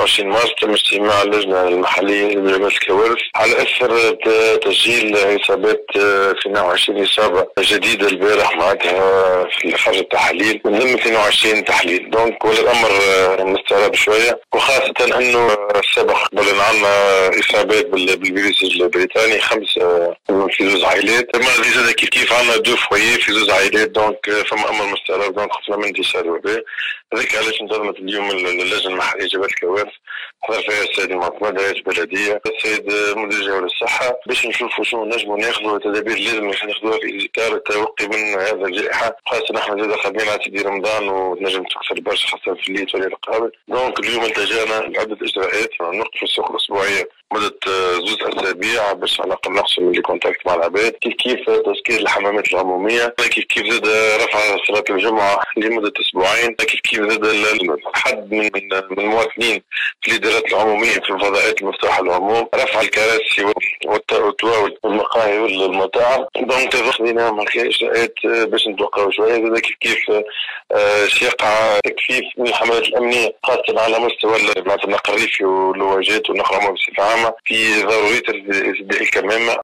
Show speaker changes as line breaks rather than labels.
22 مارس تم اجتماع اللجنة المحلية لمجال الكوارث على أثر تسجيل إصابات في 22 إصابة جديدة البارح معناتها في خارج التحاليل من ضمن 22 تحليل. دونك ولا الأمر مستغرب شوية، وخاصة أنه سبق قبل عنا إصابات بالفيروس البريطاني 5 في زوج عائلات، المرة دي زاد كيف عنا 2 فويي في زوج عائلات. دونك فما أمر مستغرب، دونك خفنا من انتشار الوباء. هذاك علاش انتظمت اليوم اللجنة المحلية جبهة الكوارث، حضر فيها السيد المعتمد رئيس البلدية، السيد مدير جهة الصحة، باش نشوفوا شنو نجموا ناخذوا تدابير لازم ناخذوها في إطار التوقي من هذا الجائحة، خاصة نحن زاد خدمين على سيدي رمضان وتنجم تكثر برشا خاصة في الليل وليلة القابل. دونك اليوم التجانا لعدة إجراءات، نوقف السوق الأسبوعية مدة 2 أسابيع باش على الأقل نقصوا من الكونتاكت مع العباد، كيف تسكير الحمامات العمومية، كيف زاد رفع صلاة الجمعة لمدة 2 أسبوعين، كيف زاد الحد من المواطنين في الإدارات العمومية في الفضاءات المفتوحة للعموم، رفع الكراسي والتواول والمقاهي والمطاعم. دونك خذينا من خلال إجراءات باش نتوقعوا شوية. زاد كيف يقع تكثيف من الحملات الأمنية خاصة على مستوى النقل الريفي واللواجات والنقل العمومي بصفة عامة في ضرورية ارتداء الكمامة